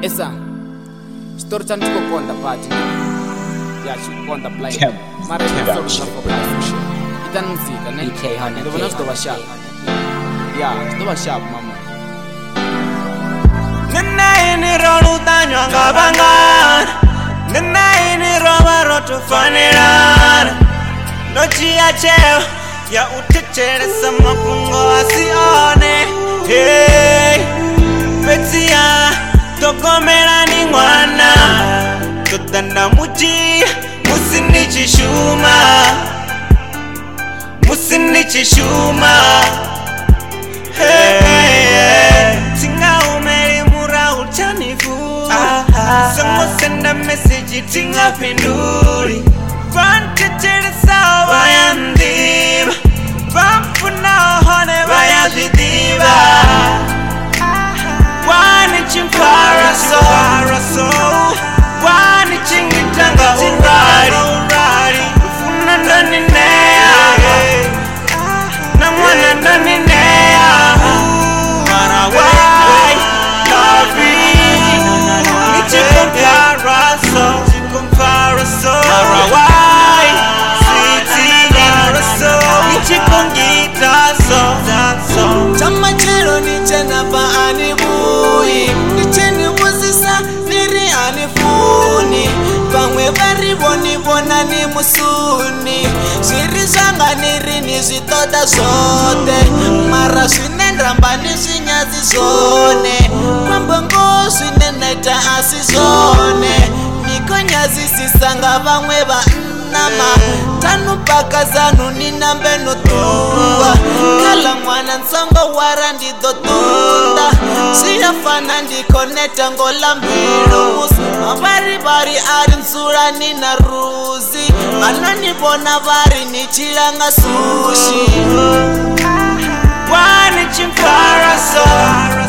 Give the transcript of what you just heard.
Esa story chani chikokonda pati ya chikokonda blind mara ya story chako itanifika ne ndio bana sto sharp ya sto sharp mama nana ini ronu tanyo ngabangan nana ini roma roto faneran no chia cheo ya utechere sama pungo asione hey betia tokomera ni mwana totanda muji musinichishuma hey tinga umeri mura uchanifu sango senda message tinga pinduri vante chere sawa yandiva vampuna hone vaya vidiva wani chimparaso wani chingitanga urari ufuna ndani nea na mwana ndani nea marawai lavi ni chimparaso marawai sweetie ni chikongitaso chama chero ni chena pa anibui ni cheni muzisa niri anifuni pamwe varivoni vona ni musuni zviri zvanga niri ni zvitoda zvote mara zvine ndrambani zvinyazi zvone kwambongo zvine naita asi zvone nikonyazisisanga vamwe vanama tanupaka zanu ninambe notuwa kala mwana nsongo wara ndidotunda zviyafana ndikoneta ngola mbilu avari ari nzura nina ruzi vanonivona vari nichiranga sushi wani chimparaso